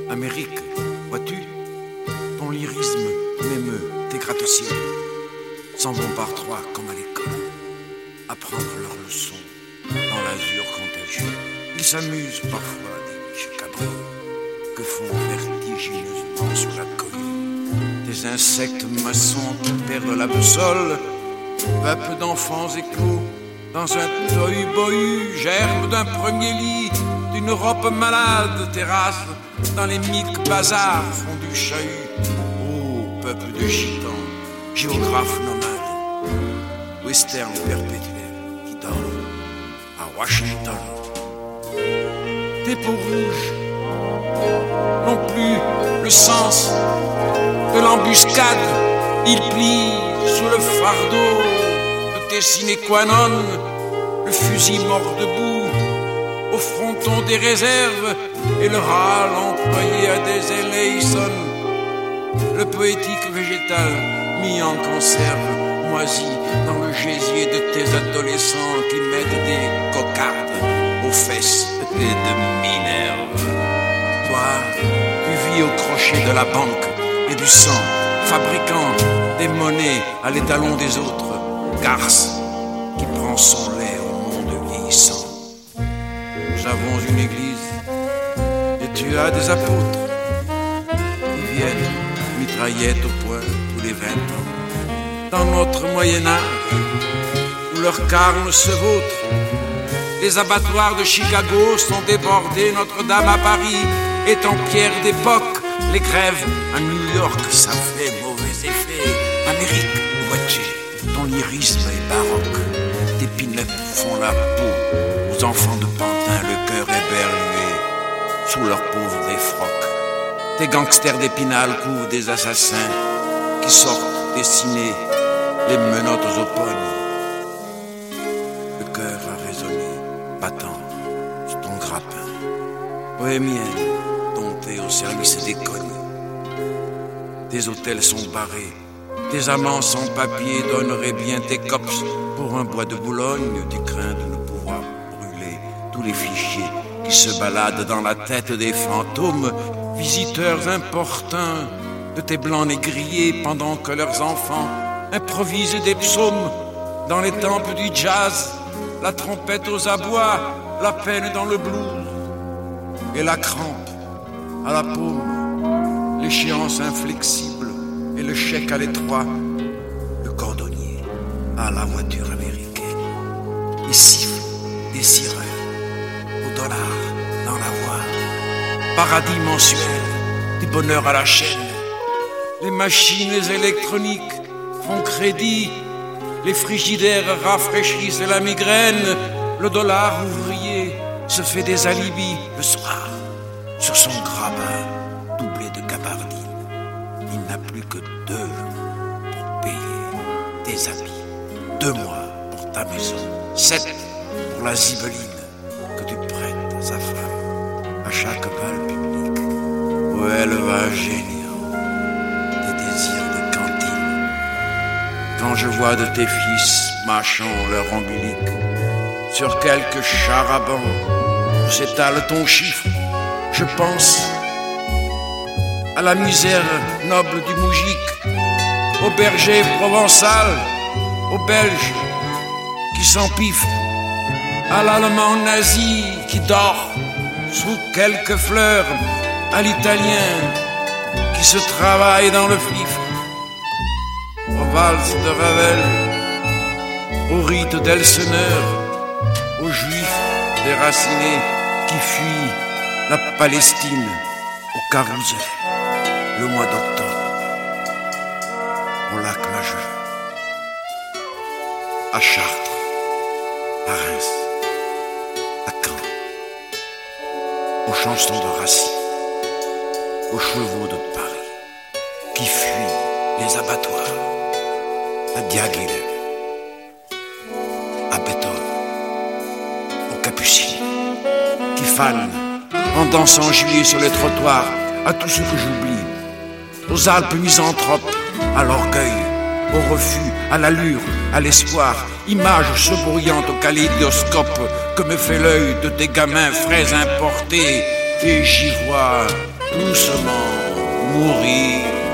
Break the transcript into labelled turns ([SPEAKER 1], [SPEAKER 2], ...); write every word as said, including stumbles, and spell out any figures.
[SPEAKER 1] Amérique, vois-tu, ton lyrisme m'émeut, tes gratte-ciel s'en vont par trois comme à l'école, apprendre leurs leçons dans l'azur contagieux. Ils s'amusent parfois des biches cabreux que font vertigineusement sous la colline des insectes maçons qui perdent la boussole, peuple d'enfants éclos dans un tohu-bohu, germe d'un premier lit, d'une Europe malade, terrasse dans les miques bazars, fond du chahut. Ô peuple de gitans, géographes nomades, western perpétuel qui dort à Washington. Tes peaux rouges n'ont plus le sens de l'embuscade, ils plient sous le fardeau de tes sine qua non, le fusil mort debout au fronton des réserves et le râle employé à des Eleison, le poétique végétal mis en conserve, moisi dans le gésier de tes adolescents qui mettent des cocardes aux fesses et de Minerve. Toi, tu vis au crochet de la banque et du sang, fabriquant des monnaies à l'étalon des autres, garce qui prend son lait au monde vieillissant. Nous avons une église et tu as des apôtres qui viennent mitraillettes au poing tous les vingt ans. Dans notre Moyen-Âge, où leurs carnes se vautrent, les abattoirs de Chicago sont débordés, Notre-Dame à Paris est en pierre d'époque, les grèves à New York, ça fait mauvais effet. Amérique, vois-tu, ton lyrisme est baroque, tes pin-ups font la peau aux enfants de Pantin, le cœur éberlué sous leurs pauvres défroques. Tes gangsters d'Épinal couvrent des assassins qui sortent dessinés les menottes aux pognes. Le cœur a résonné, battant sur ton grappin. Bohémienne, domptée au service des cognes. Tes hôtels sont barrés, tes amants sans papier donneraient bien tes cops pour un bois de Boulogne. Tu crains de ne pouvoir brûler tous les fichiers qui se baladent dans la tête des fantômes, visiteurs importuns de tes blancs négriers, pendant que leurs enfants improvisent des psaumes dans les temples du jazz, la trompette aux abois, la peine dans le blues et la crampe à la paume, l'échéance inflexible et le chèque à l'étroit, le cordonnier à la voiture américaine, les siffles des sirènes au dollar dans la voie, paradis mensuel du bonheur à la chaîne. Les machines électroniques font crédit, les frigidaires rafraîchissent la migraine, le dollar ouvrier se fait des alibis le soir sur son grabat doublé de gabardine. Il n'a plus que deux pour payer tes habits, deux mois pour ta maison, sept pour la zibeline que tu prêtes à sa femme à chaque bal public. Où elle va géniant des désirs de cantine. Quand je vois de tes fils mâchant leur ombilic sur quelques charabancs où s'étale ton chiffre, je pense à la misère noble du moujik, au berger provençal, au belge qui s'empiffre, à l'allemand nazi qui dort sous quelques fleurs, à l'italien qui se travaille dans le fifre, aux valses de Ravel, au rite d'Elseneur, aux juifs déracinés qui fuient la Palestine, au Carousel, le mois d'octobre, au lac Majeur, à Chartres, à Reims, à Caen, aux chansons de Racine, aux chevaux de Paris qui fuient les abattoirs, à Diaghilev, à Beethoven, aux Capucines qui fanent en dansant juillet sur les trottoirs, à tout ce que j'oublie, aux Alpes misanthropes, à l'orgueil, au refus, à l'allure, à l'espoir, images souriantes au kaléidoscope que me fait l'œil de tes gamins frais importés, et j'y vois doucement mourir